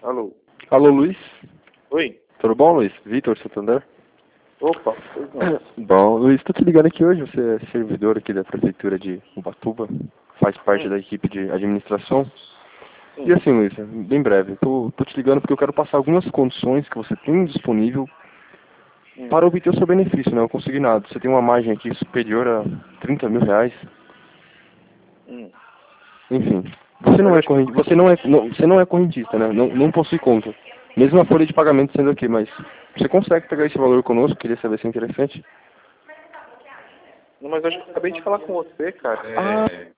Alô. Alô, Luiz? Oi. Tudo bom, Luiz? Vitor Santander? Opa, pois não. Bom, Luiz, tô te ligando aqui hoje, você é servidor aqui da Prefeitura de Ubatuba, faz parte da equipe de administração. E assim, Luiz, bem breve, tô te ligando porque eu quero passar algumas condições que você tem disponível para obter o seu benefício, né, o consignado. Você tem uma margem aqui superior a R$ 30.000. Enfim, você não é correntista, né, não possui conta. Mesmo a folha de pagamento sendo aqui, mas você consegue pegar esse valor conosco? Queria saber se é interessante. Não, mas eu acho que eu acabei de falar com você, cara. Ah,